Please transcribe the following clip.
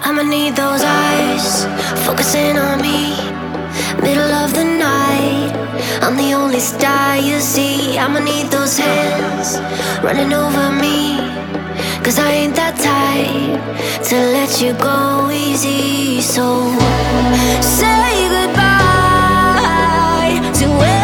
I'ma need those eyes focusing on me. Middle of the night, I'm the only star you see. I'ma need those hands running over me, 'cause I ain't that type to let you go easy. So say goodbye to